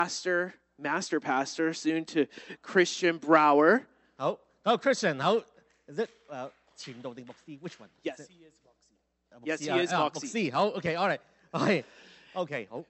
master pastor, soon to Christian Brower. 好 Christian 好 ，is it 傳道定牧師 ？Which one? Yes, he is Moxie. Yes, he is 牧 Moxie. 師好 ，OK，all right， 係 OK 好。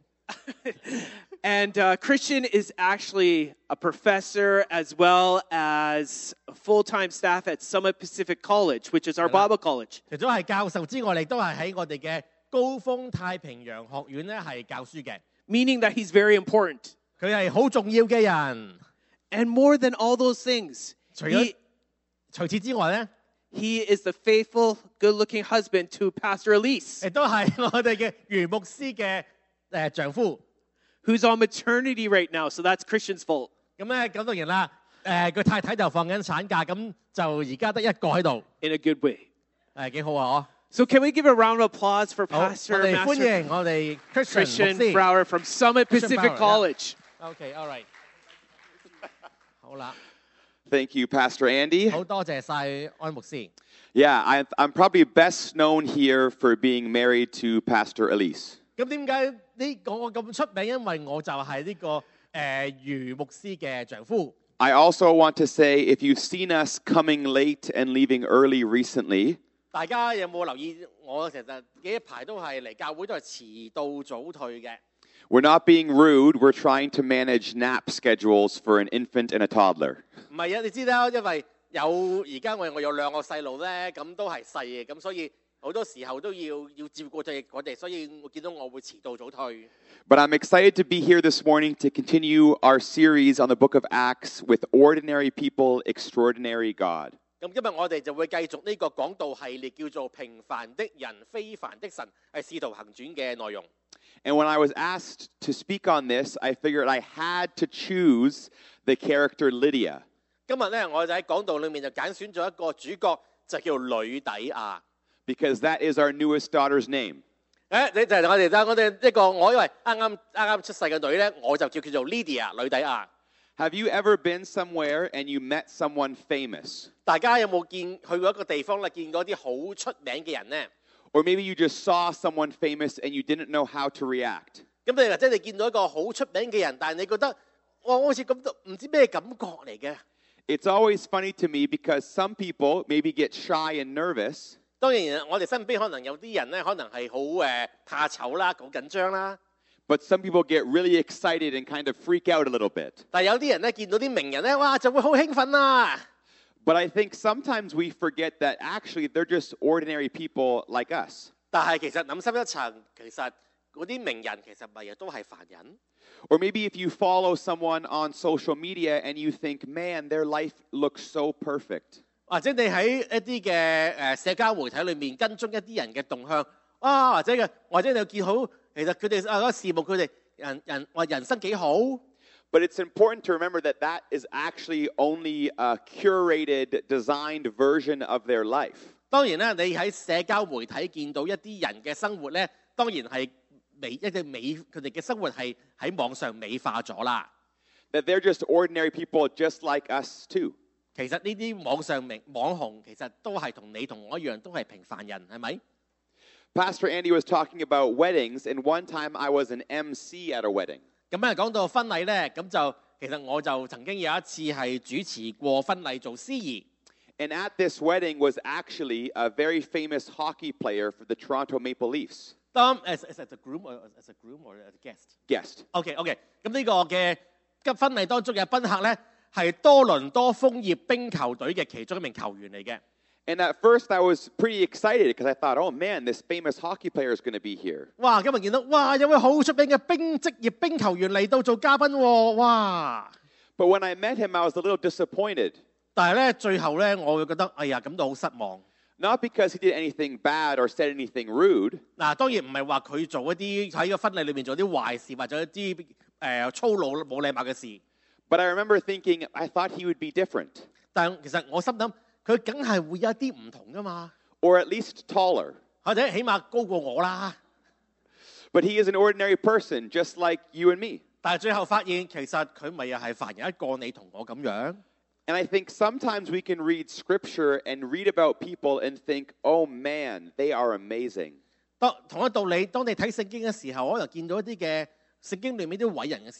And Christian is actually a professor as well as a full-time staff at Summit Pacific College, which is our Bible college. 除咗係教授之外，亦都係喺我哋嘅高峰太平洋學院咧係教書嘅。 Meaning that he's very important. 佢係好重要嘅人。 And more than all those things, 除此之外咧， he is the faithful, good-looking husband to Pastor Elise, 亦都係我哋嘅余牧師嘅丈夫。 who's on maternity right now, so that's Christian's fault. 咁咧咁當然啦，佢太太就放緊產假，咁就而家得一個喺度。 In a good way. 幾好啊！ So can we give a round of applause for 好，我 Pastor 哋歡 Master 迎我哋 Christian 牧師。 Brower from Summit Christian Pacific Brower, College. OK，all right， 好啦， Thank you, Pastor Andy. 好多謝晒安牧師。 Yeah, I'm probably best known here for being married to Pastor Elise. 咁點解呢個我咁出名？因為我就係呢個余牧師嘅丈夫。 I also want to say, if you've seen us coming late and leaving early recently, 大家有冇留意？我其實呢一排都係嚟教會都係遲到早退嘅。 we're not being rude. We're trying to manage nap schedules for an infant and a toddler. 唔係啊，你知啦，因為而家我有兩個細路咧，咁都係細嘅，咁所以好多時候都要照顧佢哋，所以我見到我會遲到早退。 But I'm excited to be here this morning to continue our series on the book of Acts with ordinary people, extraordinary God. 咁今日我哋就會繼續呢個講道系列，叫做平凡的人非凡的神，係使徒行傳嘅內容。 And when I was asked to speak on this, I figured I had to choose the character Lydia. 今日咧，我就喺講道裏面就揀選咗一個主角，就叫呂底亞。 Because that is our newest daughter's name. 你就係我哋一個，我因為啱出世嘅女咧，我就叫做 Lydia 呂底亞。 Have you ever been somewhere and you met someone famous? 大家有冇去過一個地方咧，見過啲好出名嘅人咧？ Or maybe you just saw someone famous and you didn't know how to react. 咁你或者你見到一個好出名嘅人，但係你覺得我好似咁都唔知咩感覺嚟嘅。 It's always funny to me because some people maybe get shy and nervous. 當然，我哋身邊可能有啲人咧，可能係好怕醜啦，好緊張啦。 But some people get really excited and kind of freak out a little bit. 但係有啲人咧見到啲名人咧，哇就會好興奮啦。 But I think sometimes we forget that actually they're just ordinary people like us. 但係其實諗深一層，其實嗰啲名人其實咪亦都係凡人。 Or maybe if you follow someone on social media and you think, man, their life looks so perfect. 或者你喺一啲嘅社交媒體裏面跟蹤一啲人嘅動向，或者你見好，其實佢哋羨慕佢哋話人生幾好。 But it's important to remember that that is actually only a curated, designed version of their life. 當然啦，你喺社交媒體見到一啲人嘅生活咧，當然係佢哋嘅生活係喺網上美化咗啦。 That they're just ordinary people just like us too. 其實呢啲網上網紅其實都係同你同我一樣，都係平凡人，係咪？ Pastor Andy was talking about weddings, and one time I was an MC at a wedding. 咁講到婚禮咧，咁就其實我就曾經有一次係主持過婚禮做司儀。 And at this wedding was actually a very famous hockey player for the Toronto Maple Leafs. As a groom or as a guest? Guest. OK。咁呢個嘅婚禮當中嘅賓客咧，係多倫多楓葉冰球隊嘅其中一名球員嚟嘅。 And at first I was pretty excited because I thought, oh man, this famous hockey player is going to be here. 哇！今日見到哇，有位好出名嘅職業冰球員嚟到做嘉賓喎，哇！ But when I met him, I was a little disappointed. 但係咧，最後咧，我會覺得哎呀，感到好失望。 Not because he did anything bad or said anything rude. 嗱，當然唔係話佢做一啲喺個婚禮裏面做啲壞事或者一啲粗魯冇禮貌嘅事。 But I remember thinking, I thought he would be different. 但其實我心諗，佢梗係會有一啲唔同噶嘛。 Or at least taller. 或者起碼高過我啦。 But he is an ordinary person, just like you and me. 但係最後發現，其實佢咪又係凡人一個，你同我咁樣。 And I think sometimes we can read scripture and read about people and think, oh man, they are amazing. 同一道理，當你睇聖經嘅時候，可能見到一啲嘅聖經裏面啲偉人嘅時候，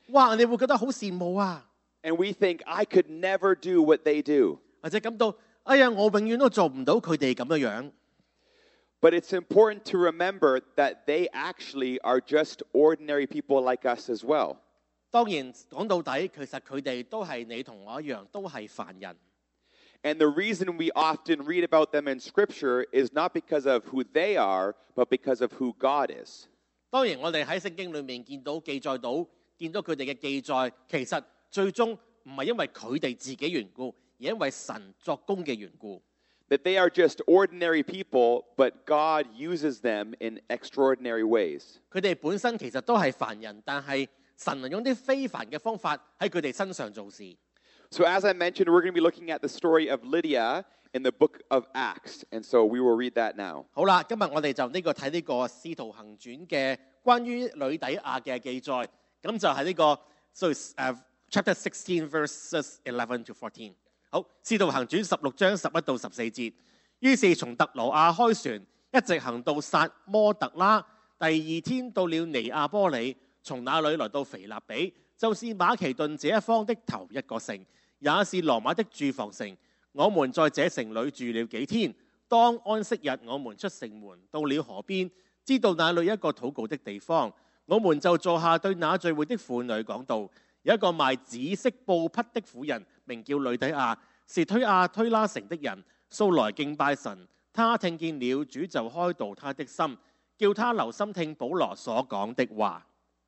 哇，你會覺得好羨慕啊， And we think, I could never do what they do. 或者感到哎呀，我永遠都做唔到佢哋咁樣樣。 But it's important to remember that they actually are just ordinary people like us as well. 當然講到底，其實佢哋都係你同我一樣，都係凡人。 And the reason we often read about them in Scripture is not because of who they are, but because of who God is. 當然我哋喺聖經裏面見到記載到，見到佢哋嘅記載，其實最終唔係因為佢哋自己緣故，而因為神作工嘅緣故。 That they are just ordinary people, but God uses them in extraordinary ways. 佢哋本身其實都係凡人，但係神能用啲非凡嘅方法喺佢哋身上做事。 So as I mentioned, we're going to be looking at the story of Lydia in the book of Acts. And so we will read that now. 好啦，今日我哋就睇呢個《使徒行傳》嘅關於呂底亞嘅記載，咁就係呢個chapter 16 verses 11 to 14。好，《使徒行傳》16章11到14節。於是從特羅亞開船，一直行到撒摩特拉，第二天到了尼亞波里，從那裏來到腓立比，就是馬其頓這一方的頭一個城，也是羅馬的駐防城。我們在這城裏住了幾天，當安息日，我們出城門，到了河邊，知道那裏一個禱告的地方，我們就坐下對那聚會的婦女講道。有一個賣紫色布匹的婦人，名叫呂底亞，是推亞推拉城的人，素來敬拜神。他聽見了主就開導他的心，叫他留心聽保羅所講的話。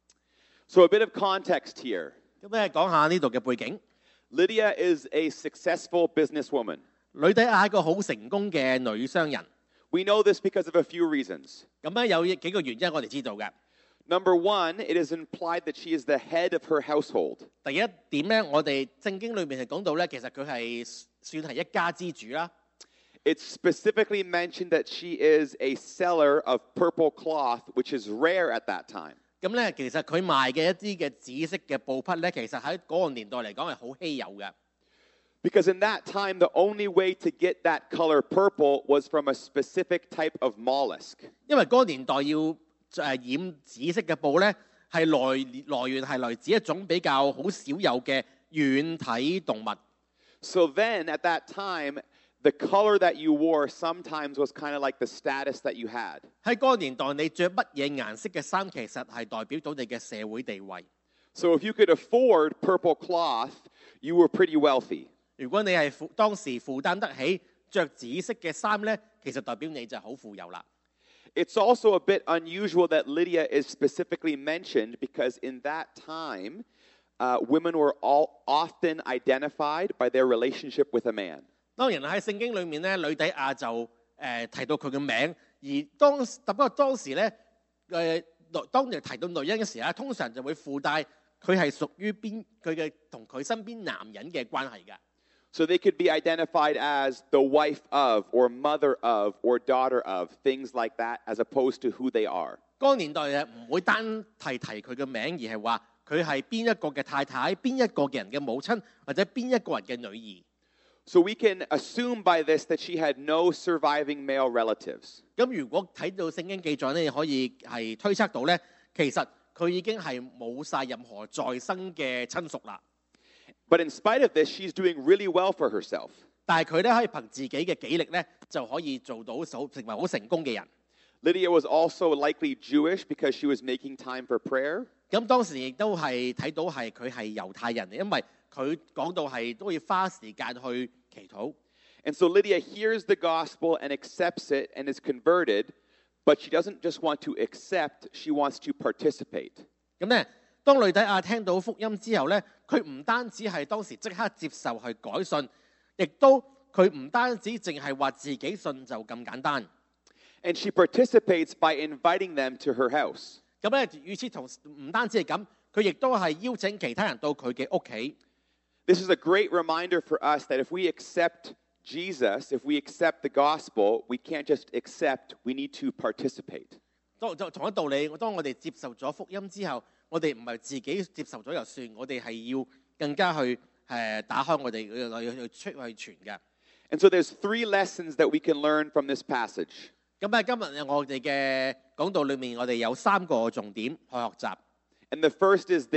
So a bit of context here. 咁咧講下呢度嘅背景。 Lydia is a successful businesswoman. 呂底亞係一個好成功嘅女商人。 We know this because of a few reasons. 咁咧有幾個原因我哋知道嘅。 Number one, it is implied that she is the head of her household. 第一點咧，我哋聖經裏面係講到咧，其實佢係算係一家之主啦。 It's specifically mentioned that she is a seller of purple cloth, which is rare at that time. 咁咧，其實佢賣嘅一啲嘅紫色嘅布匹咧，其實喺嗰個年代嚟講係好稀有嘅。 Because in that time, the only way to get that color purple was from a specific type of mollusk. 因為嗰個年代要染紫色嘅布咧，係來源係來自一種比較好少有嘅軟體動物。 So then, at that time, the color that you wore sometimes was kind of like the status that you had. 喺嗰個年代，你着乜嘢顏色嘅衫，其實係代表到你嘅社會地位。 So if you could afford purple cloth, you were pretty wealthy. 如果你係當時負擔得起着紫色嘅衫咧，其實代表你就好富有啦。 It's also a bit unusual that Lydia is specifically mentioned because in that time, women were all often identified by their relationship with a man. 當然喺聖經裏面咧，呂底亞就提到佢嘅名，不過當時咧當你提到女人嘅時候，通常就會附帶佢係屬於佢嘅同佢身邊男人嘅關係嘅。 So they could be identified as the wife of, or mother of, or daughter of, things like that, as opposed to who they are. 嗰個年代唔會單提佢嘅名，而係話佢係邊一個嘅太太、邊一個嘅人嘅母親，或者邊一個人嘅女兒。 So we can assume by this that she had no surviving male relatives. 咁如果睇到聖經記載咧，你可以係推測到咧，其實佢已經係冇晒任何在生嘅親屬啦。 But in spite of this, she's doing really well for herself. 但係佢咧可以憑自己嘅己力咧，就可以做到成為好成功嘅人。 Lydia was also likely Jewish because she was making time for prayer. 咁當時亦都係睇到係佢係猶太人，因為佢講到係都要花時間去祈禱。 And so Lydia hears the gospel and accepts it and is converted, but she doesn't just want to accept, she wants to participate. 咁咧，當呂底亞聽到福音之後咧，佢唔單止係當時即刻接受去改信，亦都佢唔單止淨係話自己信就咁簡單。 And she participates by inviting them to her house. 咁咧，與此同時唔單止係咁，佢亦都係邀請其他人到佢嘅屋企。 This is a great reminder for us that if we accept Jesus, if we accept the gospel, we can't just accept, we need to participate. 同一道理，當我哋接受咗福音之後，我哋唔係自己接受咗就算，我哋係要更加去打開我哋去出去傳嘅。 And so there's 3 lessons that we can learn from this passage. 咁今日我哋嘅講道裏面，我哋有3個重點去學習。 And the first is this: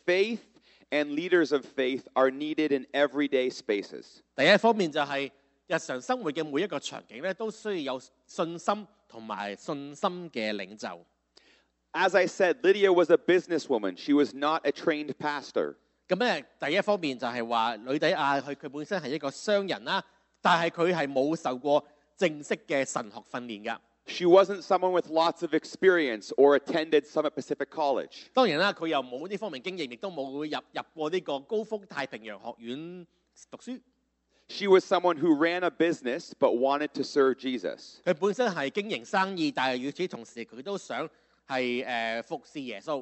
faith and leaders of faith are needed in everyday spaces. 第一方面就係日常生活嘅每一個場景咧，都需要有信心同埋信心嘅領袖。 As I said, Lydia was a businesswoman. She was not a trained pastor. 咁咧，第一方面就係話呂底亞佢本身係一個商人啦，但係佢係冇受過正式嘅神學訓練㗎。 She wasn't someone with lots of experience or attended Summit Pacific College. 當然啦，佢又冇呢方面經驗，亦都冇入過呢個高峰太平洋學院讀書。 She was someone who ran a business but wanted to serve Jesus. 佢本身係經營生意，但係與此同時佢都想係服侍耶穌。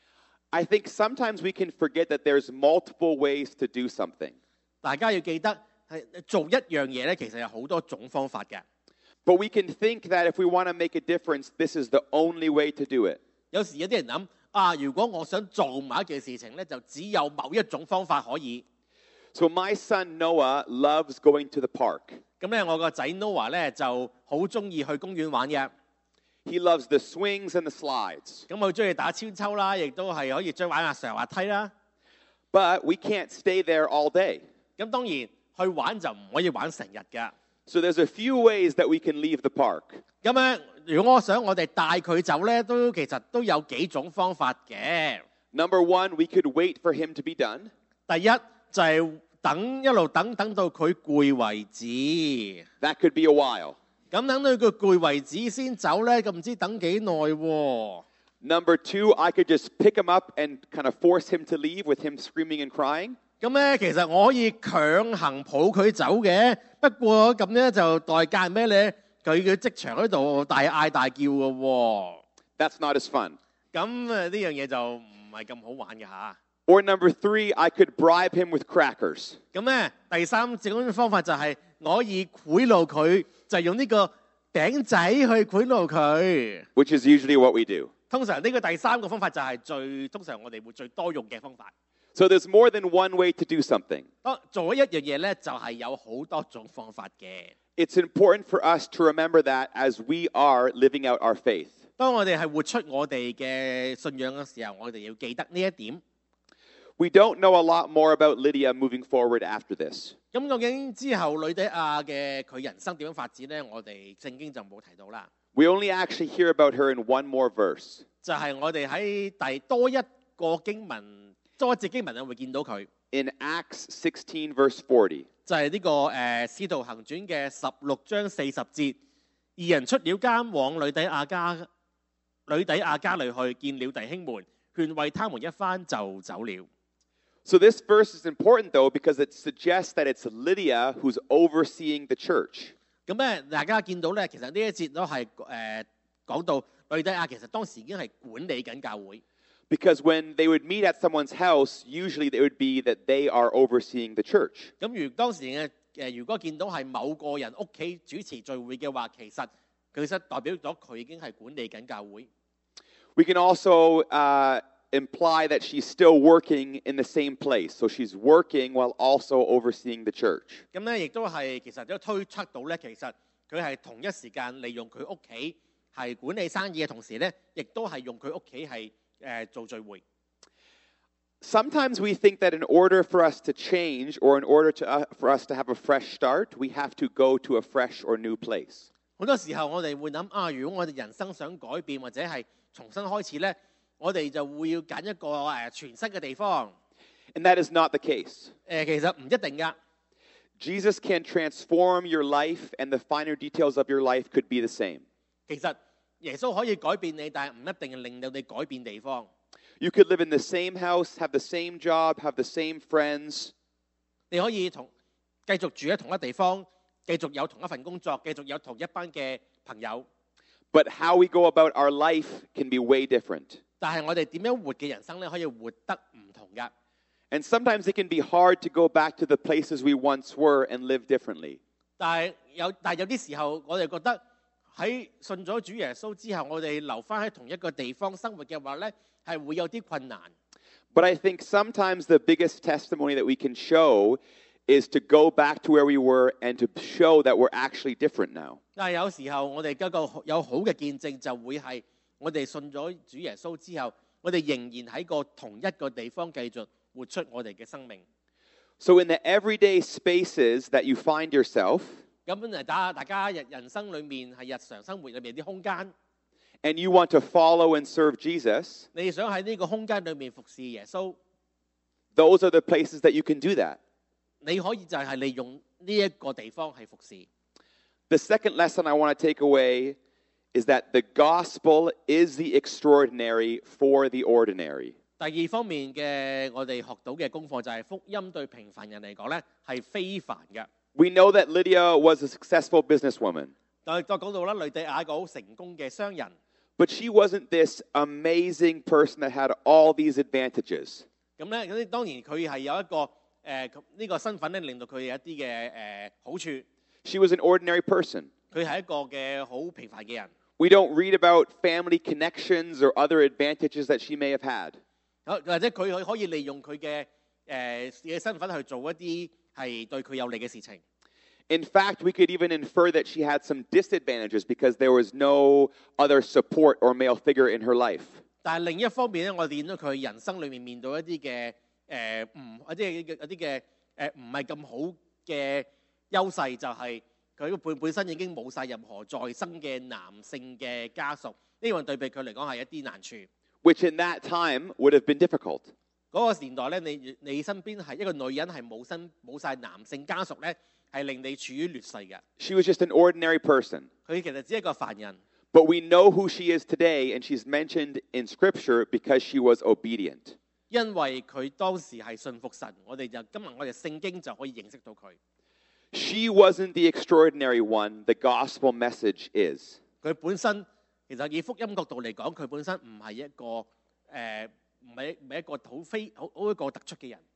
I think sometimes we can forget that there's multiple ways to do something. 大家要記得係做一樣嘢咧，其實有好多種方法嘅。 But we can think that if we want to make a difference, this is the only way to do it. 有時有啲人諗啊，如果我想做某一件事情咧，就只有某一種方法可以。 So my son Noah loves going to the park. 咁咧，我個仔 Noah 咧就好中意去公園玩嘅。 He loves the swings and the slides. 咁佢中意打超抽啦，亦都係可以將玩下上滑梯啦。 But we can't stay there all day. 咁當然去玩就唔可以玩成日㗎。 So there's a few ways that we can leave the park. 咁咧，如果我想我哋帶佢走咧，其實都有幾種方法嘅。 Number one, we could wait for him to be done. 第一就係一路等到佢攰為止。 That could be a while. 咁等到佢攰為止先走咧，咁唔知等幾耐喎。 Number two, I could just pick him up and kind of force him to leave with him screaming and crying. 咁咧，其實我可以強行抱佢走嘅，不過咁咧就代價係咩咧？佢嘅職場嗰度大嗌大叫嘅喎。 That's not as fun. 咁呢樣嘢就唔係咁好玩嘅嚇。 Or number three, I could bribe him with crackers. 咁咧，第三種方法就係我可以賄賂佢，就係用呢個餅仔去賄賂佢。 Which is usually what we do. 通常呢個第三個方法就係通常我哋會最多用嘅方法。 So there's more than one way to do something. 當做一樣嘢咧，就係有好多種方法嘅。 It's important for us to remember that as we are living out our faith. 當我哋係活出我哋嘅信仰嘅時候，我哋要記得呢一點。 We don't know a lot more about Lydia moving forward after this. 咁究竟之後呂底亞嘅佢人生點樣發展咧？我哋聖經就冇提到啦。 We only actually hear about her in one more verse. 就係我哋喺多一個經文，多一節經文咧會見到佢。 In Acts 16 verse 40. 就係呢個使徒行傳嘅16章40節，二人出了監往呂底亞家裏去，見了弟兄們，勸慰他們一番就走了。 So this verse is important though because it suggests that it's Lydia who's overseeing the church. 咁咧，大家見到咧，其實呢一節都係講到呂底亞其實當時已經係管理緊教會。 Because when they would meet at someone's house, usually it would be that they are overseeing the church. 咁當時如果見到係某個人屋企主持聚會嘅話，其實代表咗佢已經係管理緊教會。 We can also imply that she's still working in the same place. So she's working while also overseeing the church. 咁咧，亦都係其實都推測到咧，其實佢係同一時間利用佢屋企係管理生意嘅同時咧，亦都係用佢屋企係做聚會。 Sometimes we think that in order for us to change or in order for us to have a fresh start, we have to go to a fresh or new place. 好多時候我哋會諗啊，如果我哋人生想改變或者係重新開始咧，我哋就會要揀一個全新嘅地方。 And that is not the case. 其實唔一定㗎。 Jesus can transform your life and the finer details of your life could be the same. 其實耶穌可以改變你，但係唔一定令到你改變地方。 You could live in the same house, have the same job, have the same friends. 你可以繼續住喺同一地方，繼續有同一份工作，繼續有同一班嘅朋友。 But how we go about our life can be way different. 但係我哋點樣活嘅人生咧，可以活得唔同㗎。 And sometimes it can be hard to go back to the places we once were and live differently. 但係有啲時候，我哋覺得喺信咗主耶穌之後，我哋留翻喺同一個地方生活嘅話咧，係會有啲困難。 But I think sometimes the biggest testimony that we can show is to go back to where we were and to show that we're actually different now. 但係有時候我哋一個有好嘅見證就會係我哋信咗主耶穌之後，我我哋仍然喺個同一個地方繼續活出我哋嘅生命。 So in the everyday spaces that you find yourself, 咁大家人生裏面係日常生活裏面啲空間， and you want to follow and serve Jesus, 你想喺呢個空間裏面服侍耶穌， those are the places that you can do that. 你可以就係利用呢一個地方係服侍。 The second lesson I want to take away is that the gospel is the extraordinary for the ordinary. 第二方面嘅我哋學到嘅功課就係福音對平凡人嚟講咧係非凡嘅。 We know that Lydia was a successful businesswoman, 再講到啦，呂底亞一個好成功嘅商人， but she wasn't this amazing person that had all these advantages. 咁咧當然佢係有一個呢個身份咧，令到佢有一啲嘅好處。 She was an ordinary person. 佢係一個嘅好平凡嘅人。 We don't read about family connections or other advantages that she may have had. 或者佢可以利用佢嘅身份去做一啲係對佢有利嘅事情。 In fact, we could even infer that she had some disadvantages because there was no other support or male figure in her life. 但係另一方面咧，我哋見到佢人生裏面面對一啲嘅一啲嘅唔係咁好嘅優勢，就係佢本身已經冇晒任何再生嘅男性嘅家屬，呢樣對比佢嚟講係一啲難處。 Which in that time would have been difficult. 嗰個年代咧，你身邊係一個女人係冇晒男性家屬咧，係令你處於劣勢嘅。 She was just an ordinary person. 佢其實只係一個凡人。 But we know who she is today, and she's mentioned in Scripture because she was obedient. 因為佢當時係信服神，我哋今日我哋聖經就可以認識到佢。 She wasn't the extraordinary one, the gospel message is. 佢本身其實以福音角度嚟講，佢本身唔係一個唔係一個好一個突出嘅人。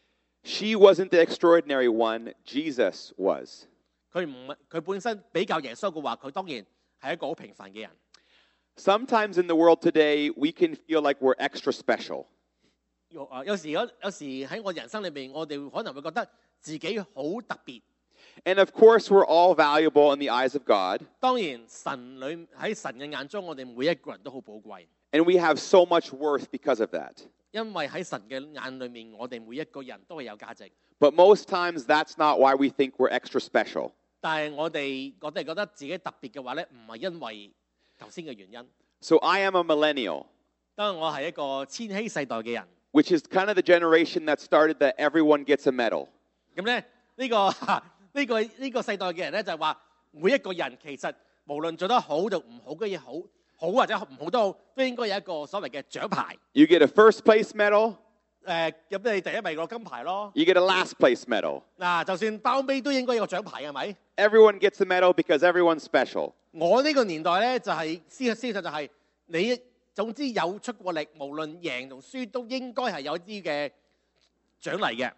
She wasn't the extraordinary one, Jesus was. 佢本身比較耶穌嘅話，佢當然係一個好平凡嘅人。 Sometimes in the world today, we can feel like we're extra special. 有時喺我人生裏面，我哋可能會覺得自己好特別。 And of course, we're all valuable in the eyes of God. 當然喺神嘅眼中，我哋每一個人都好寶貴。 And we have so much worth because of that. 因為喺神嘅眼裏面，我哋每一個人都係有價值。 But most times, that's not why we think we're extra special. 但係我哋覺得自己特別嘅話咧，唔係因為頭先嘅原因。 So I am a millennial, 當然我係一個千禧世代嘅人。 which is kind of the generation that started that everyone gets a medal. 咁咧呢個世代嘅人咧就係話，每一個人其實無論做得好就唔好嘅嘢，好或者唔好都好，都應該有一個所謂嘅獎牌。 You get a first place medal, 咁你第一咪攞金牌咯。 you get a last place medal. 嗱，就算包尾都應該有個獎牌，係咪？ Everyone gets a medal because everyone's special. 我呢個年代咧就係事實就係你總之有出過力，無論贏同輸都應該係有啲嘅獎勵嘅。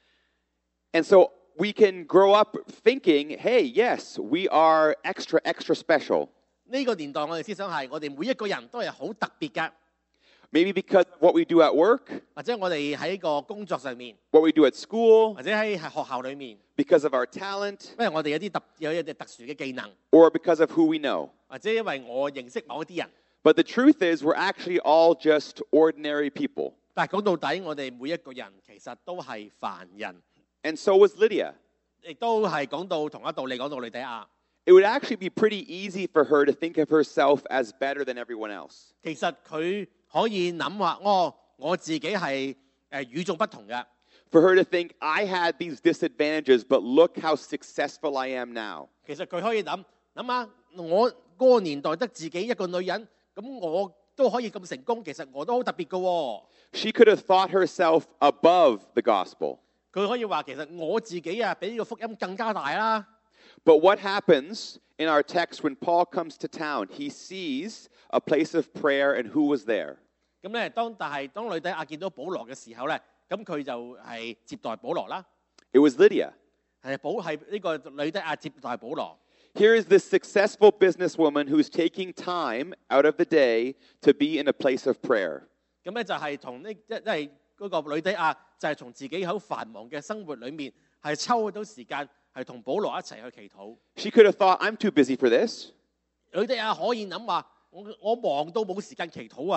And so we can grow up thinking, hey, yes, we are extra, extra special. 呢個年代我哋思想係我哋每一個人都係好特別嘅， Maybe because of what we do at work, 或者我哋喺個工作上面， what we do at school, 或者喺學校裏面， because of our talent, 因為我哋有一啲特殊嘅技能， or because of who we know. 或者因為我認識某一啲人。 But the truth is, we're actually all just ordinary people. 但係講到底，我哋每一個人其實都係凡人， And so was Lydia. 亦都係講到同一道理，講到呂底亞。 It would actually be pretty easy for her to think of herself as better than everyone else. 其實佢可以諗話，我自己係與眾不同嘅。 For her to think, I had these disadvantages, but look how successful I am now. 其實佢可以諗下，我嗰個年代得自己一個女人，咁我都可以咁成功，其實我都好特別嘅喎。 She could have thought herself above the gospel. 佢可以話其實我自己比呢個福音更加大啦。 But what happens in our text when Paul comes to town? He sees a place of prayer and who was there? 咁咧，但係當呂底亞見到保羅嘅時候咧，咁佢就係接待保羅啦。 It was Lydia. 係呢個呂底亞接待保羅。 Here is this successful businesswoman who's taking time out of the day to be in a place of prayer. 咁咧就係即係嗰個呂底亞就係從自己好繁忙嘅生活裏面係抽到時間係同保羅一齊去祈禱。 She could have thought, I'm too busy for this. 呂底亞可以諗話，我忙到冇時間祈禱啊。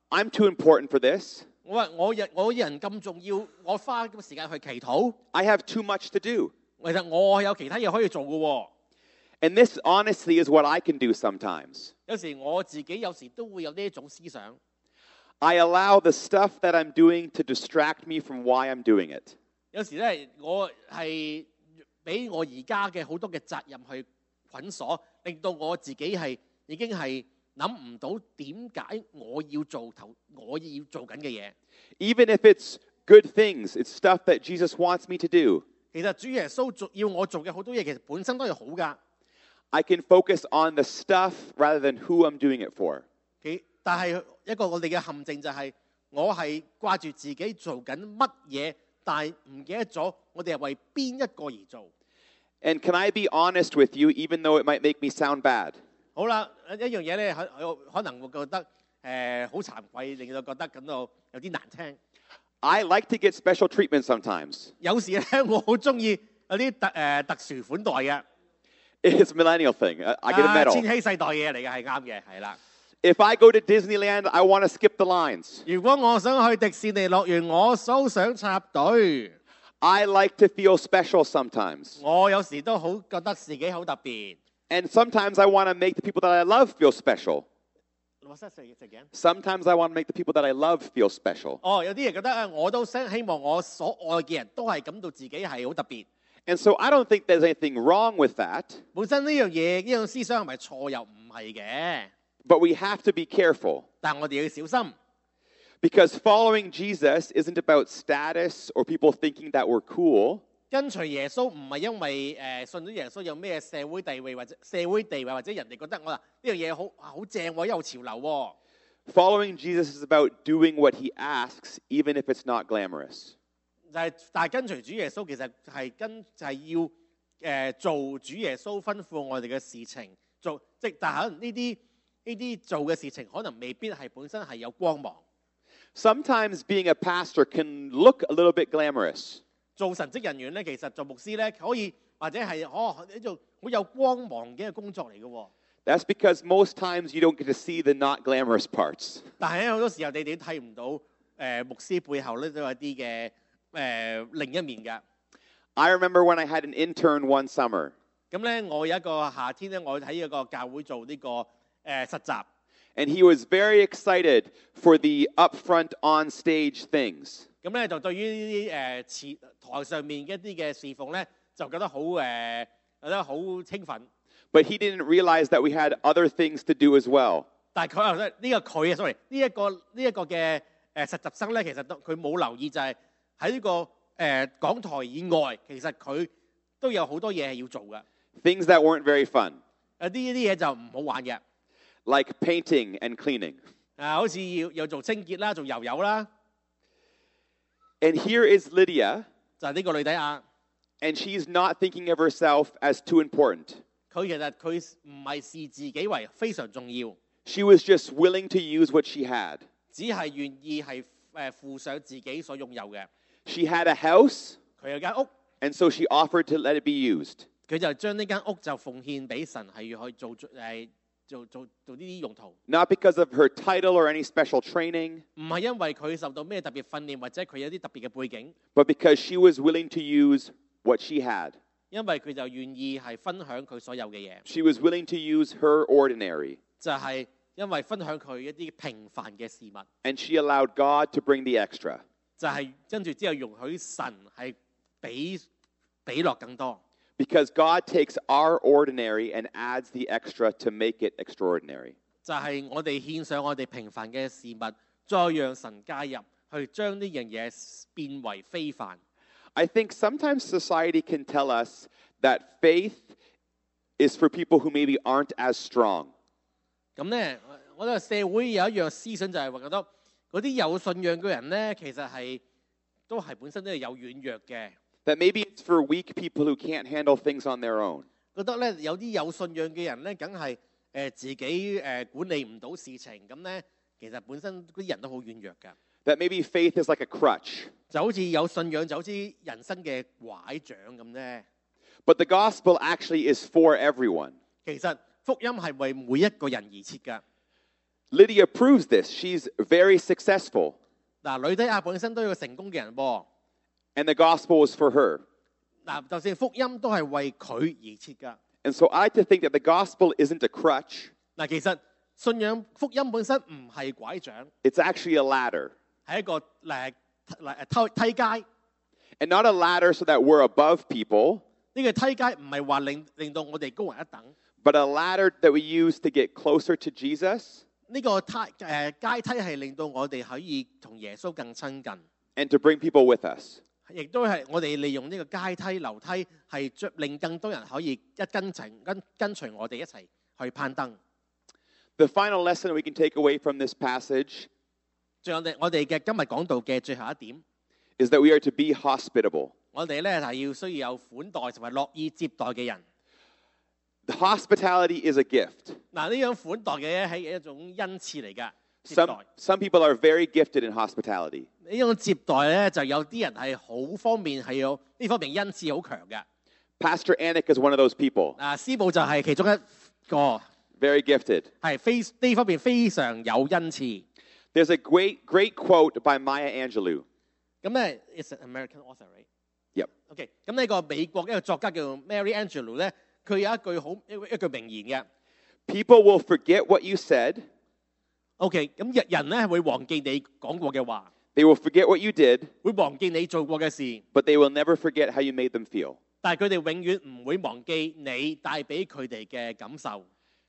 I'm too important for this. 我話我人咁重要，我花咁時間去祈禱， I have too much to do. 其實我有其他嘢可以做嘅喎。 And this honestly is what I can do sometimes. 有時我自己有時都會有呢一種思想。 I allow the stuff that I'm doing to distract me from why I'm doing it. 有時咧，我係俾我而家嘅好多嘅責任去捆鎖，令到我自己係已經係諗唔到點解我要做緊嘅嘢。 Even if it's good things, it's stuff that Jesus wants me to do. 其實主耶穌要我做嘅好多嘢，其實本身都係好㗎。 I can focus on the stuff rather than who I'm doing it for. 但係一個我哋嘅陷阱就係，我係掛住自己做緊乜嘢，但係唔記得咗我哋係為邊一個而做。 And can I be honest with you, even though it might make me sound bad? 好啦，一樣嘢咧，可能會覺得好慚愧，令到覺得感到有啲難聽。 I like to get special treatment sometimes. 有時咧，我好中意有啲特殊款待嘅。 It's a millennial thing. I get a 千 medal. 禧世代嘢嚟嘅，係啱嘅，係啦。 If I go to Disneyland, I want to skip the lines. 如果我想去迪士尼樂園，我都想插隊。 I like to feel special sometimes. 我有時都好覺得自己好特別。 And sometimes I want to make the people that I love feel special. Sometimes I want to make the people that I love feel special. 有啲人覺得我都希望我所愛嘅人都係感到自己係好特別。 And so I don't think there's anything wrong with that. 本身呢樣嘢呢種思想係咪錯又唔係嘅， But we have to be careful. 但係我哋要小心。 Because following Jesus isn't about status or people thinking that we're cool. 跟隨耶穌唔係因為信咗耶穌有咩社會地位或者人哋覺得我話呢樣嘢好正喎，有潮流喎。 Following Jesus is about doing what he asks, even if it's not glamorous. 但係跟隨主耶穌其實係要做主耶穌吩咐我哋嘅事情，但係可能呢啲做嘅事情可能未必係本身係有光芒。 Sometimes being a pastor can look a little bit glamorous. 做神職人員咧，其實做牧師咧可以或者係呢做好有光芒嘅工作嚟嘅喎。 That's because most times you don't get to see the not glamorous parts. 但係好多時候你哋都睇唔到牧師背後咧都有一啲嘅另一面㗎。 I remember when I had an intern one summer. 咁咧，我有一個夏天咧，我喺一個教會做呢個實習。 And he was very excited for the upfront on stage things. 咁咧就對於呢啲台上面嘅一啲嘅侍奉咧，就覺得好興奮。 But he didn't realize that we had other things to do as well. 但係佢呢一個嘅實習生咧，其實佢冇留意就係喺呢個講台以外，其實佢都有好多嘢係要做嘅。 Things that weren't very fun. 呢啲嘢就唔好玩嘅。 Like painting and cleaning. 好似要做清潔啦，做油啦。 And here is Lydia. 就係呢個女仔啊。 And she's not thinking of herself as too important. 佢其實佢唔係視自己為非常重要。 She was just willing to use what she had. 只係願意係付上自己所擁有嘅。 She had a house. 佢有間屋。 And so she offered to let it be used. 佢就將呢間屋就奉獻俾神，係要去做呢啲用途。 Not because of her title or any special training. 唔係因為佢受到咩特別訓練，或者佢有啲特別嘅背景。 But because she was willing to use what she had. 因為佢就願意係分享佢所有嘅嘢。 She was willing to use her ordinary. 就係因為分享佢一啲平凡嘅事物。 And she allowed God to bring the extra. 就係跟住之後容許神係俾落更多。 Because God takes our ordinary and adds the extra to make it extraordinary. 就係我哋獻上我哋平凡嘅事物，再讓神加入，去將呢樣嘢變為非凡。 I think sometimes society can tell us that faith is for people who maybe aren't as strong. 咁咧，我覺得社會有一樣思想就係話覺得嗰啲有信仰嘅人咧，其實都係本身都係有軟弱嘅。 That maybe it's for weak people who can't handle things on their own. 覺得咧有啲有信仰嘅人咧，梗係自己管理唔到事情，咁咧其實本身嗰啲人都好軟弱㗎。 That maybe faith is like a crutch. 就好似有信仰，就好似人生嘅拐杖咁咧。 But the gospel actually is for everyone. 其實福音係為每一個人而設㗎。 Lydia proves this. She's very successful. 嗱，呂底亞本身都係一個成功嘅人噃。 And the gospel was for her. 嗱，就算福音都係為佢而設㗎。 And so I like to think that the gospel isn't a crutch. 嗱，其實信仰福音本身唔係拐杖， It's actually a ladder. 係一個梯階。 And not a ladder so that we're above people, 呢個梯階唔係話令到我哋高人一等， but a ladder that we use to get closer to Jesus 呢個階梯係令到我哋可以同耶穌更親近， and to bring people with us. 亦都係我哋利用呢個階梯樓梯係令更多人可以跟隨我哋一齊去攀登。 The final lesson we can take away from this passage 最後我哋嘅今日講到嘅最後一點， is that we are to be hospitable. 我哋咧係需要有款待同埋樂意接待嘅人。 The hospitality is a gift. 嗱，呢樣款待嘅係一種恩賜嚟㗎。接待 Some people are very gifted in hospitality. 呢種接待咧，就有啲人係好方面係有呢方面恩賜好強嘅。 Pastor Anik is one of those people. 師母就係其中一個， Very gifted. 係呢方面非常有恩賜。 There's a great quote by Maya Angelou. 咁咧 ，it's an American author, right? Yep. OK，咁呢個美國一個作家叫 Mary Angelou 咧，佢有一句名言嘅。 People will forget what you said. OK，咁人咧會忘記你講過嘅話， They will forget what you did, 會忘記你做過嘅事， but they will never forget how you made them feel. 但係佢哋永遠唔會忘記你帶俾佢哋嘅感受。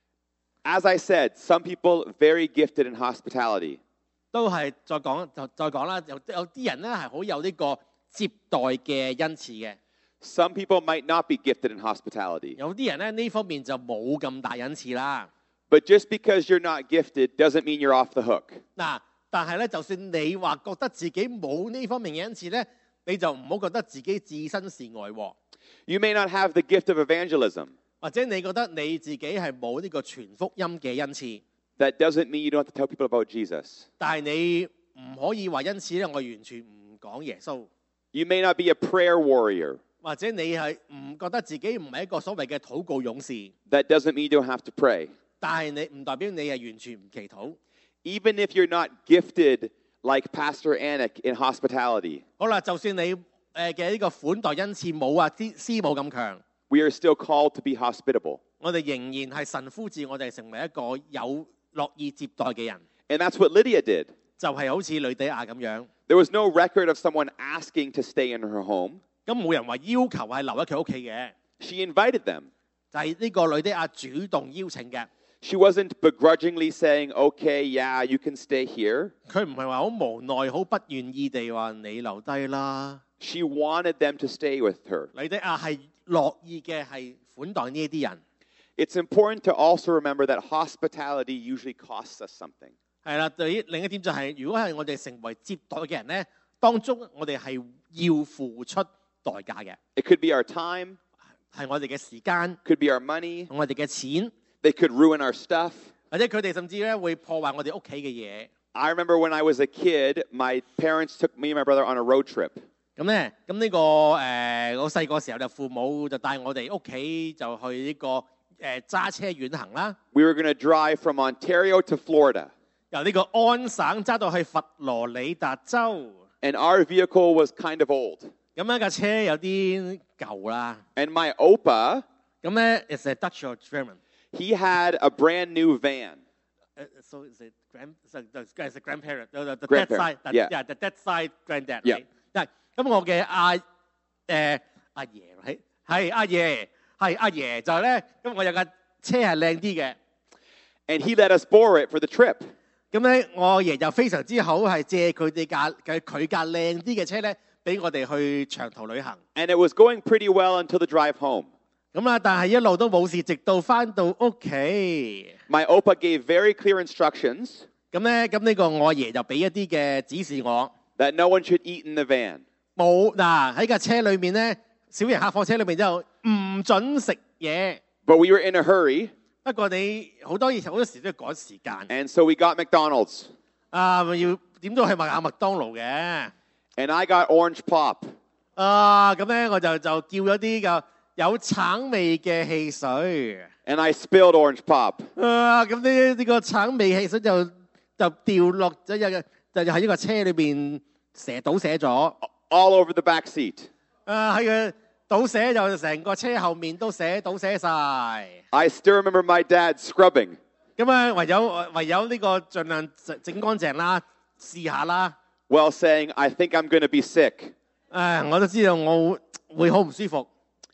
As I said, some people very gifted in hospitality. 都係再講啦，有啲人咧係好有呢個接待嘅恩賜嘅， Some people might not be gifted in hospitality. 有啲人咧呢方面就冇咁大恩賜啦。 But just because you're not gifted doesn't mean you're off the hook. 嗱，但係咧，就算你話覺得自己冇呢方面嘅恩賜咧，你就唔好覺得自己置身事外喎。 You may not have the gift of evangelism. 或者你覺得你自己係冇呢個傳福音嘅恩賜， That doesn't mean you don't have to tell people about Jesus. 但係你唔可以話因此咧，我完全唔講耶穌。 You may not be a prayer warrior. 或者你係唔覺得自己唔係一個所謂嘅禱告勇士， That doesn't mean you don't have to pray. 但係你唔代表你係完全唔祈禱。 Even if you're not gifted like Pastor Anik in hospitality, 好啦，就算你嘅呢個款待恩賜冇啊師母咁強， we are still called to be hospitable. 我哋仍然係神呼召我哋成為一個有樂意接待嘅人， And that's what Lydia did. 就係好似呂底亞咁樣。 There was no record of someone asking to stay in her home. 咁冇人話要求係留喺佢屋企嘅， She invited them. 就係呢個呂底亞主動邀請嘅。 She wasn't begrudgingly saying, okay, yeah, you can stay here. 佢唔係話好無奈、好不願意地話你留低啦。 She wanted them to stay with her. 呂底亞係樂意嘅，係款待呢一啲人。 It's important to also remember that hospitality usually costs us something. 係啦，對於另一點就係、如果係我哋成為接待嘅人咧，當中我哋係要付出代價嘅， It could be our time, 係我哋嘅時間、 could be our money, 我哋嘅錢， they could ruin our stuff. 或者佢哋甚至咧會破壞我哋屋企嘅嘢。 I remember when I was a kid, my parents took me and my brother on a road trip. 咁咧，咁呢個我細個時候就父母就帶我哋屋企就去呢個揸車遠行啦， We were going to drive from Ontario to Florida. 由呢個安省揸到去佛羅里達州。 And our vehicle was kind of old. 咁樣架車有啲舊啦。 And my Opa, 咁咧，it's a Dutch or German. he had a brand new van. So it's a it's a grandparent, the dad Grandparent, side, yeah. the dad side granddad. Yeah. 嗱，咁我嘅阿爺係阿爺就係咧，咁我有架車係靚啲嘅。 And he let us borrow it for the trip. 咁咧，我阿爺就非常之好，係借佢架靚啲嘅車咧，俾我哋去長途旅行。 And it was going pretty well until the drive home. 咁啦，但係一路都冇事，直到翻到屋企。 My Opa gave very clear instructions 咁咧，咁呢個我阿爺就俾一啲嘅指示我， that no one should eat in the van. 冇嗱喺架車裏面咧，小型客貨車裏面就唔準食嘢。 But we were in a hurry, 不過你好多時都要趕時間。 and so we got McDonald's. 要點都去買下麥當勞嘅。 And I got orange pop. 咁咧我就叫咗啲嘅有橙味嘅汽水。 and I spilled orange pop. 咁呢個橙味汽水就掉落咗就喺呢個車裏邊倒瀉咗。 All over the back seat. 喺佢倒瀉就成個車後面都倒瀉晒。 I still remember my dad scrubbing. 咁啊，唯有呢個盡量整乾淨啦，試下啦。 While saying, I think I'm going to be sick. 我都知道我會好唔舒服。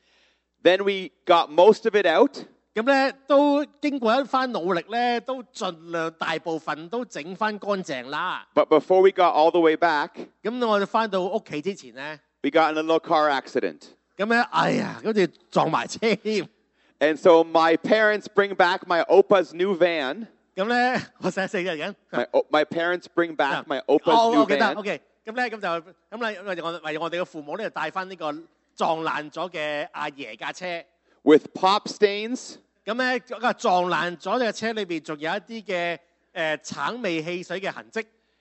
Then we got most of it out. 咁咧都經過一番努力咧，都盡量大部分都整翻乾淨啦。 But before we got all the way back, 咁我哋翻到屋企之前咧， we got in a little car accident. 咁咧哎呀，好似撞埋車添。 And so my parents bring back my opa's new van. 咁咧我寫緊。 My parents bring back my opa's 我 new 記得 van. ，OK。咁咧為我哋嘅父母咧就帶翻呢個撞爛咗嘅阿爺架車。 With pop stains 咁咧個撞爛咗嘅車裏邊仲有一啲嘅橙味汽水嘅痕跡。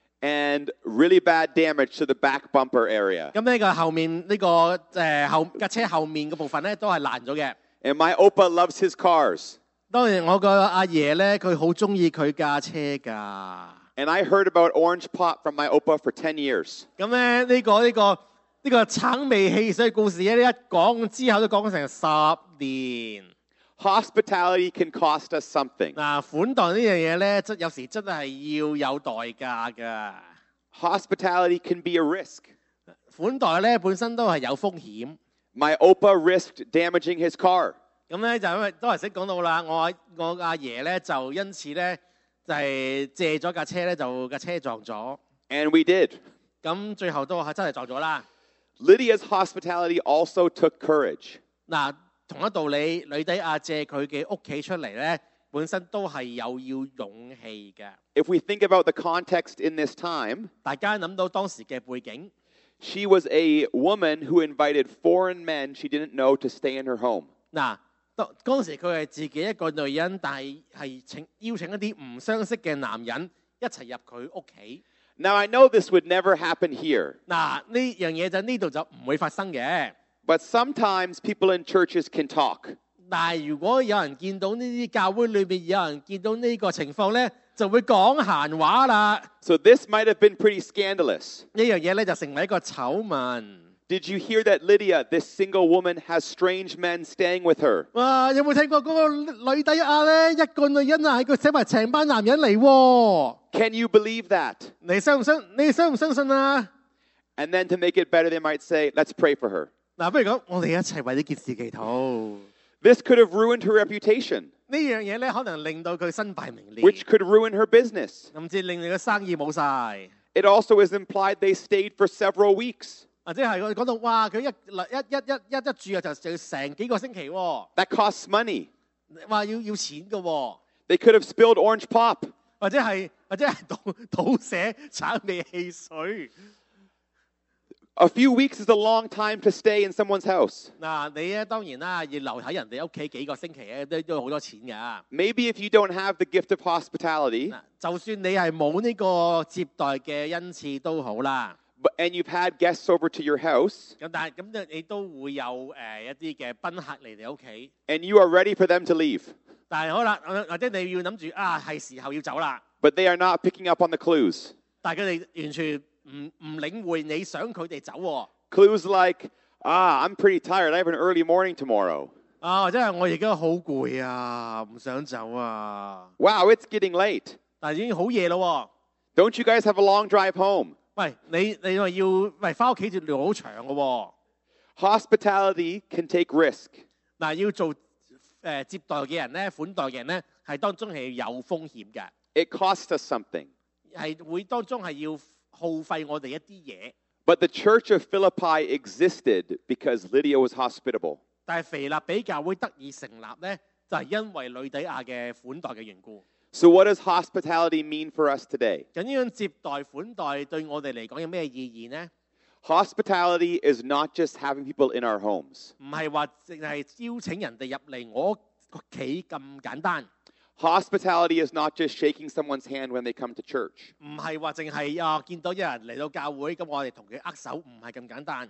and really bad damage to the back bumper area. 咁呢個後面呢個架車後面嘅部分咧都係爛咗嘅。 And my opa loves his cars. 當然我個阿爺咧佢好中意佢架車㗎。 And I heard about orange pop from my opa for 10 years. 咁咧呢個橙味汽水嘅故事咧，一講之後都講成10年。 Hospitality can cost us something. 款待呢樣嘢咧，有時真係要有代價㗎。 Hospitality can be a risk. 款待咧本身都係有風險。 My opa risked damaging his car. 咁咧就因為都係識講到啦，我阿爺咧就因此咧就係借咗架車咧就架車撞咗。 And we did. 咁最後都係真係撞咗啦。 Lydia's hospitality also took courage. 同一道理，呂底亞借佢嘅屋企出嚟咧，本身都係要勇氣嘅。 If we think about the context in this time, 大家諗到當時嘅背景， she was a woman who invited foreign men she didn't know to stay in her home. 當時佢係自己一個女人，但係邀請一啲唔相識嘅男人一齊入佢屋企。 Now, I know this would never happen here. 呢樣嘢就呢度就唔會發生嘅。 But sometimes people in churches can talk. 但係如果有人見到呢啲教會裏面有人見到呢個情況咧，就會講閒話啦。 So this might have been pretty scandalous. 呢樣嘢咧就成為一個醜聞。 Did you hear that Lydia, this single woman, has strange men staying with her? 哇！有冇聽過嗰個呂底亞咧？一個女人啊，係佢請埋成班男人嚟喎。 Can you believe that? 你相唔相信啊？ And then to make it better, they might say, let's pray for her. 不如講，我哋一齊為呢件事祈禱。 This could have ruined her reputation, 呢樣嘢咧，可能令到佢身敗名裂， which could ruin her business. 甚至令你嘅生意冇晒。 It also is implied they stayed for several weeks. 或者係我哋講到，哇！佢一住就要成幾個星期喎。 That costs money. 話要錢嘅喎。 They could have spilled orange pop. 或者係倒瀉橙味汽水。 A few weeks is a long time to stay in someone's house. 你咧當然啦，要留喺人哋屋企幾個星期咧，都好多錢㗎。 Maybe if you don't have the gift of hospitality, 就算你係冇呢個接待嘅恩賜都好啦。 and you've had guests over to your house, 但係你都會有一啲嘅賓客嚟你屋企。 and you are ready for them to leave, 但係好啦，或者你要諗住係時候要走啦。 but they are not picking up on the clues. 但係佢哋完全唔領會你想佢哋走喎。 Clues like, I'm pretty tired. I have an early morning tomorrow. 或者係我而家好攰啊，唔想走啊。 Wow, it's getting late. 但係已經好夜咯。 Don't you guys have a long drive home? 喂，你話要翻屋企條路好長嘅喎。 Hospitality can take risk. 要做接待嘅人咧，款待嘅人咧，係當中係有風險嘅。 It costs us something. 係會當中係要耗費我哋一啲嘢。 But the church of Philippi existed because Lydia was hospitable. 但係腓立比教會得以成立咧，就係因為呂底亞嘅款待嘅緣故。 So what does hospitality mean for us today? 咁呢樣接待款待對我哋嚟講有咩意義呢？ Hospitality is not just having people in our homes. 唔係話淨係邀請人哋入嚟我屋企咁簡單。 Hospitality is not just shaking someone's hand when they come to church. 唔係話淨係見到有人嚟到教會咁，我哋同佢握手，唔係咁簡單。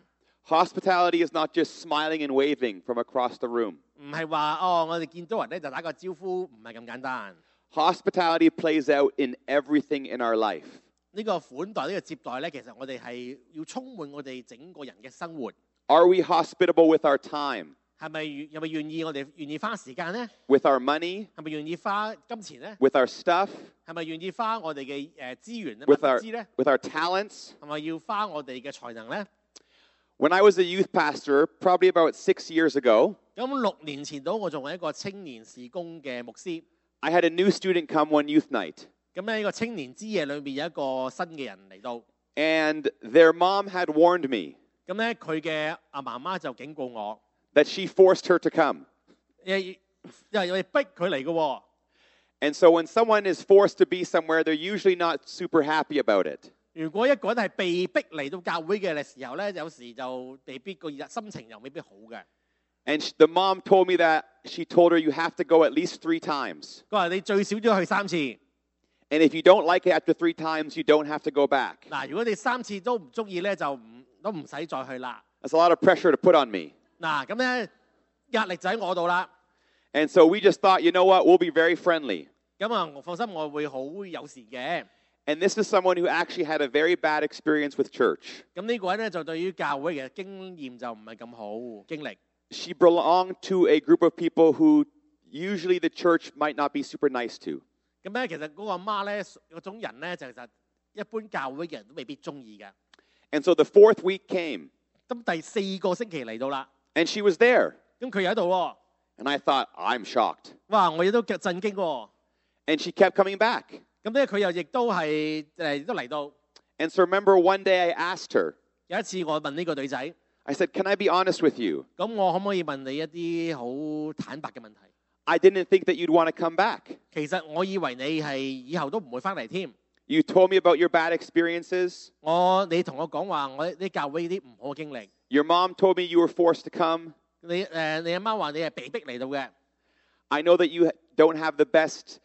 Hospitality is not just smiling and waving from across the room. 唔係話我哋見到人咧就打個招呼，唔係咁簡單。 Hospitality plays out in everything in our life. 呢個款待呢個接待咧，其實我哋係要充滿我哋整個人嘅生活。 Are we hospitable with our time, 係咪願意我哋願意花時間咧？ with our money, 係咪願意花金錢咧？ with our stuff, 係咪願意花我哋嘅資源咧？ with 物資咧？ our talents? 係咪要花我哋嘅才能咧？ When I was a youth pastor, probably about 6 years ago, 咁6年前到，我仲係一個青年事工嘅牧師。 I had a new student come one youth night, 咁咧呢個青年之夜裏面有一個新嘅人嚟到， and their mom had warned me 咁咧佢嘅媽媽就警告我， that she forced her to come. 因為逼佢嚟嘅喎。 And so when someone is forced to be somewhere, they're usually not super happy about it. 如果一個人係被逼嚟到教會嘅時候咧，有時就未必個心情又未必好嘅。 And the mom told me that she told her you have to go at least 3 times. 佢話你最少都要去3次。 And if you don't like it after 3 times, you don't have to go back. 嗱，如果你3次都唔中意咧，就都唔使再去啦。 That's a lot of pressure to put on me. 嗱，咁咧壓力就喺我度啦。 And so we just thought, you know what, we'll be very friendly. 咁啊，我放心，我會好友善嘅。 And this is someone who actually had a very bad experience with church. 咁呢個人咧就對於教會嘅經驗就唔係咁好經歷。 She belonged to a group of people who usually the church might not be super nice to. 咁咧，其實嗰個阿媽咧，嗰種人咧，就其實一般教會嘅人都未必中意嘅。 And so the 4th week came, 咁第4個星期嚟到啦， and she was there. 咁佢又喺度喎， And I thought, I'm shocked. 哇！我亦都震驚喎。 And she kept coming back. 咁咧，佢又亦都係都嚟到。 And so remember one day I asked her, 有一次我問呢個女仔， I said, can I be honest with you? 咁我可唔可以問你一啲好坦白嘅問題？ I didn't think that you'd want to come back. 其實我以為你係以後都唔會翻嚟添。 You told me about your bad experiences. 你同我講話，我啲教會啲唔好嘅經歷。 Your mom told me you were forced to come. 你阿媽話你係被逼嚟到嘅。 I know that you don't have the best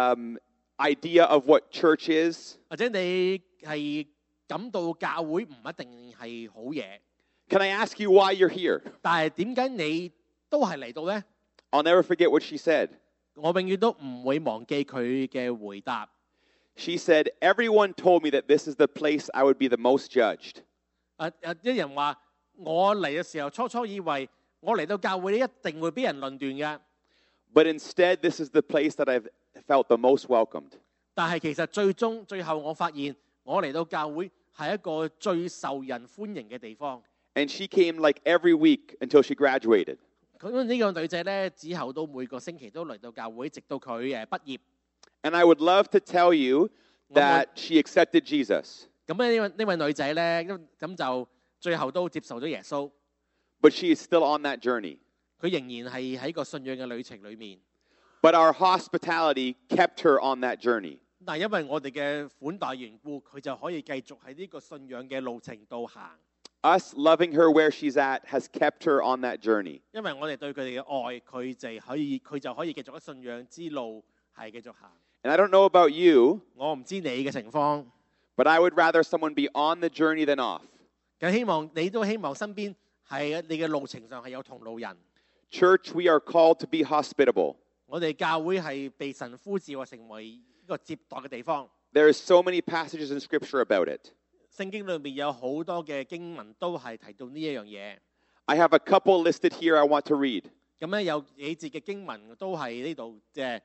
idea of what church is. 或者你係感到教會唔一定係好嘢， Can I ask you why you're here? 但係點解你都係嚟到呢？ I'll never forget what she said. 我永遠都唔會忘記佢嘅回答。 She said, everyone told me that this is the place I would be the most judged. 啲人話我嚟嘅時候，初以為我嚟到教會咧一定會俾人論斷嘅， But instead, this is the place that I've felt the most welcomed. 但係其實最後我發現，我嚟到教會係一個最受人歡迎嘅地方。 And she came like every week until she graduated. 咁呢個女仔咧，之後都每個星期都嚟到教會，直到佢畢業。 And I would love to tell you that she accepted Jesus. 咁咧呢位女仔咧，咁就最後都接受咗耶穌。 But she is still on that journey. 佢仍然係喺個信仰嘅旅程裏面。 But our hospitality kept her on that journey. 但係因為我哋嘅款待緣故，佢就可以繼續喺呢個信仰嘅路程度行。 Us loving her where she's at has kept her on that journey. 因為我哋對佢哋嘅愛，佢就可以繼續喺信仰之路係繼續行。 And I don't know about you, 我唔知你嘅情況， but I would rather someone be on the journey than off. 你都希望身邊係你嘅路程上係有同路人。 Church, we are called to be hospitable. 我哋教會係被神呼召成為一個接待嘅地方。 There is so many passages in Scripture about it. 聖經裏面有好多嘅經文都係提到呢一樣嘢。 I have a couple listed here I want to read. 咁咧有幾節嘅經文都係呢度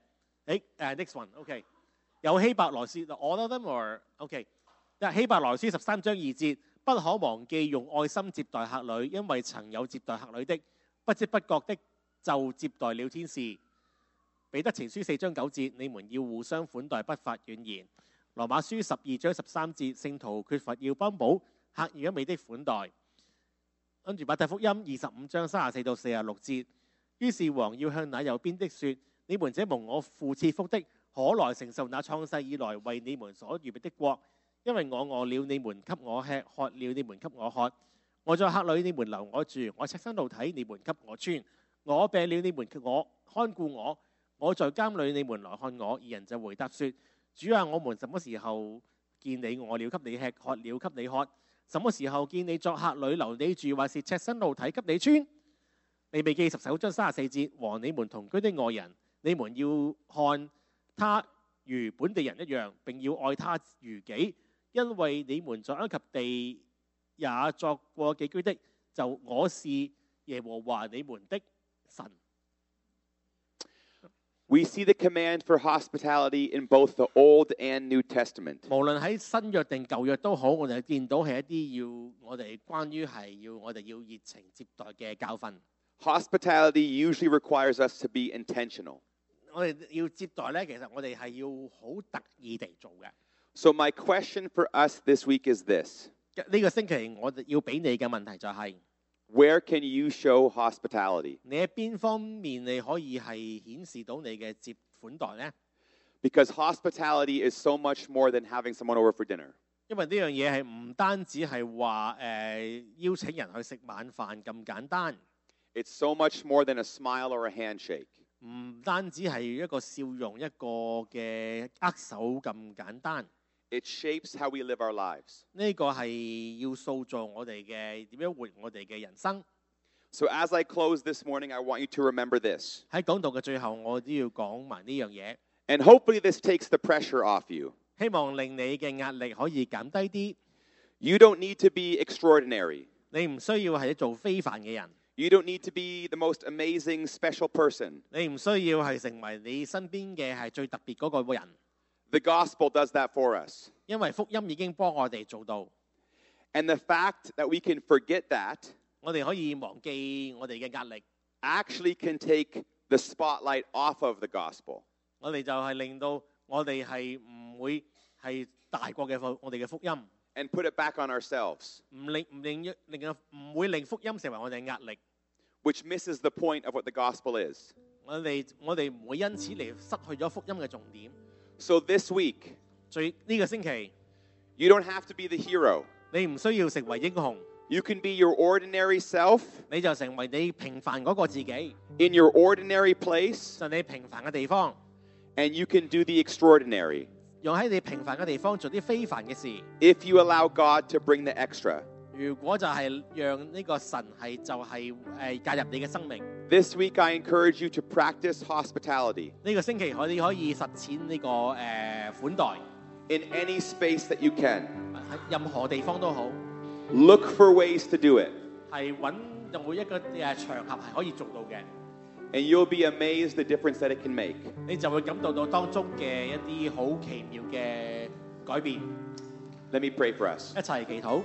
next one，OK， 有希伯來書 ，all of them or OK， 希伯來書13章2節，不可忘記用愛心接待客旅，因為曾有接待客旅的，不知不覺的就接待了天使。彼得前書4章9節，你們要互相款待，不發怨言。羅馬書12章13節，聖徒缺乏要幫補，客而一味的款待。跟住馬太福音25章34到46節，於是王要向那右邊的說：你們這蒙我父賜福的，可來承受那創世以來為你們所預備的國，因為我餓了，你們給我吃；渴了，你們給我喝；我在客旅，你們留我住；我赤身露體，你們給我穿；我病了，你們給我看顧我；我在監裏，你們來看我。二人就回答說：主啊，我們什麼時候見你餓了給你吃，渴了給你喝？ 什麼時候見你作客旅留你住，或是赤身露體給你穿？利未記19章34節，和你們同居的外人，你們要看他如本地人一樣，並要愛他如己，因為你們在埃及地也作過寄居的，就我是耶和華你們的神。 We see the command for hospitality in both the Old and New Testament. 無論喺新約定舊約都好，我哋見到係一啲要我哋關於係要我哋要熱情接待嘅教訓。 Hospitality usually requires us to be intentional. 我哋要接待咧，其實我哋係要好特意地做嘅。 So my question for us this week is this. 呢個星期我哋要俾你嘅問題就係、 Where can you show hospitality? 你喺邊方面你可以係顯示到你嘅接款待呢？ Because hospitality is so much more than having someone over for dinner. 因為呢樣嘢係唔單止係話邀請人去食晚飯咁簡單， It's so much more than a smile or a handshake. 唔單止係一個笑容、一個嘅握手咁簡單。 It shapes how we live our lives. 呢個係要塑造我哋嘅點樣活我哋嘅人生。 So as I close this morning, I want you to remember this. 喺講道嘅最後，我都要講埋呢樣嘢， And hopefully this takes the pressure off you. 希望令你嘅壓力可以減低啲。 You don't need to be extraordinary. 你唔需要係做非凡嘅人， You don't need to be the most amazing, special person. 你唔需要係成為你身邊嘅係最特別嗰個人， The gospel does that for us. 因為福音已經幫我哋做到。 And the fact that we can forget that 我哋可以忘記我哋嘅壓力， actually can take the spotlight off of the gospel. 我哋就係令到我哋係唔會係大過嘅我哋嘅福音， And put it back on ourselves, 唔會令福音成為我哋嘅壓力。 which misses the point of what the gospel is. 我哋唔會因此嚟失去咗福音嘅重點。 So this week, 呢個星期， you don't have to be the hero. 你唔需要成為英雄， You can be your ordinary self 你就成為你平凡嗰個自己， in your ordinary place, 就你平凡嘅地方， and you can do the extraordinary 用喺你平凡嘅地方做啲非凡嘅事。 if you allow God to bring the extra. 如果就係讓呢個神係介入你嘅生命， This week, I encourage you to practice hospitality 呢個星期可以實踐呢個款待， in any space that you can. 喺任何地方都好， Look for ways to do it, 係揾有每一個場合係可以做到嘅， and you'll be amazed the difference that it can make. 你就會感到到當中嘅一啲好奇妙嘅改變。 Let me pray for us. 一齊祈禱。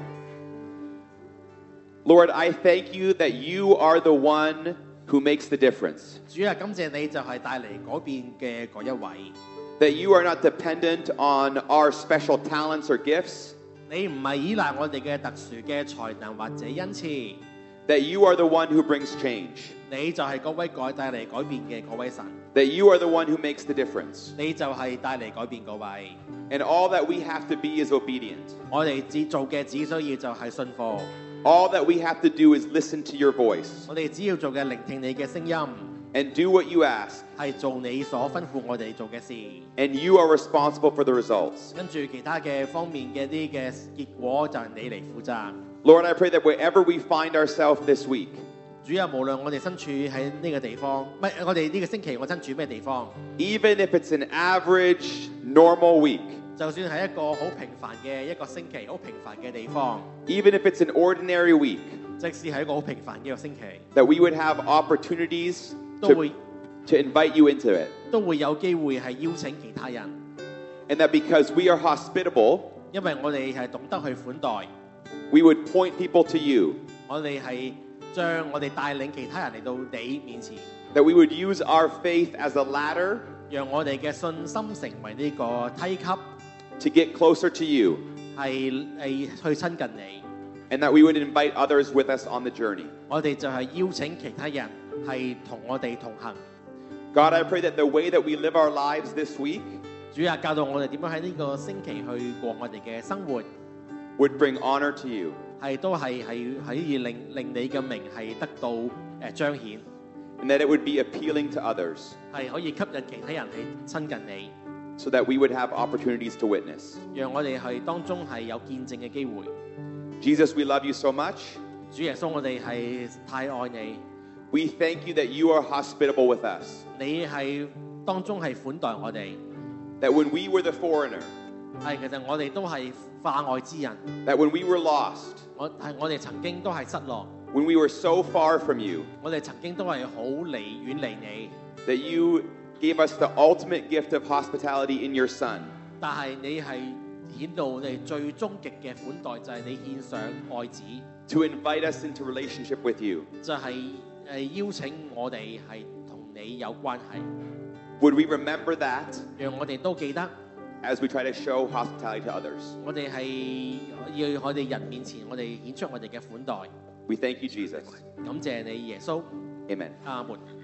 Lord, I thank you that you are the one who makes the difference, 主啊，感謝你就係帶嚟改變嘅嗰一位， that you are not dependent on our special talents or gifts, 你唔係依賴我哋嘅特殊嘅才能或者恩賜， that you are the one who brings change, 你就係嗰位帶嚟改變嘅嗰位神， that you are the one who makes the difference. 你就係帶嚟改變嗰位。 And all that we have to be is obedient. 我哋做嘅只需要就係信服， All that we have to do is listen to your voice 我哋只要做嘅聆聽你嘅聲音， and do what you ask, 係做你所吩咐我哋做嘅事， and you are responsible for the results. 跟住其他嘅方面嘅啲嘅結果就係你嚟負責。 Lord, I pray that wherever we find ourselves this week, 主啊，無論我哋身處喺呢個地方，唔係我哋呢個星期我身處咩地方， even if it's an average, normal week, 就算係一個好平凡嘅一個星期，好平凡嘅地方， even if it's an ordinary week, 即使係一個好平凡嘅一個星期， that we would have opportunities 都會 to invite you into it. 都會有機會係邀請其他人， And that because we are hospitable, 因為我哋係懂得去款待， we would point people to you, 我哋係將我哋帶領其他人嚟到你面前， that we would use our faith as a ladder 讓我哋嘅信心成為呢個梯級， to get closer to you, 係去親近你。 and that we would invite others with us on the journey. 我哋就係邀請其他人係同我哋同行。 God, I pray that the way that we live our lives this week 主啊，教導我哋點樣喺呢個星期去過我哋嘅生活， would bring honor to you, 都係可以令你嘅名係得到彰顯， and that it would be appealing to others, 係可以吸引其他人去親近你， so that we would have opportunities to witness. 讓我哋係當中係有見證嘅機會。 Jesus, we love you so much. 主耶穌，我哋係太愛你， We thank you that you are hospitable with us. 你係當中係款待我哋。 That when we were the foreigner, 係其實我哋都係化外之人， that when we were lost, 我哋曾經都係失落， when we were so far from you, 我哋曾經都係好遠離你， that you gave us the ultimate gift of hospitality in your Son. 但係你係顯到我哋最終極嘅款待，就係你獻上愛子， To invite us into relationship with you. 就係邀請我哋係同你有關係， Would we remember that 讓我哋都記得， as we try to show hospitality to others? 我哋係要我哋人面前，我哋顯出我哋嘅款待。 We thank you, Jesus. 感謝你耶穌， Amen. 阿門。